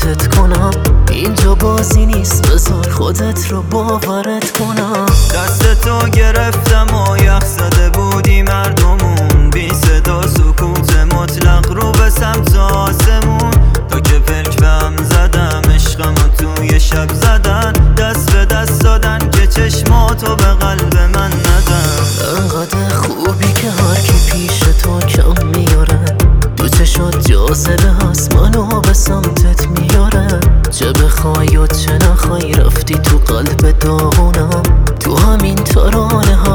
خودت کنم. اینجا بازی نیست، بذار خودت رو باورت کنم. دست تو گرفتم و یخ زده بودی مردمون، بی صدا سکوت مطلق رو به سمت آسمون. تا که پلک بهم زدم عشقم و توی شب زدن، دست به دست دادن که چشماتو به قلب من ندن. انقدر خوبی که هر کی پیش تو کم میاره، تو چشات جاذبه هست منو به سمتت میاره. چه بخوای و چه نخوای رفتی تو قلب داغونم، تو همین ترانه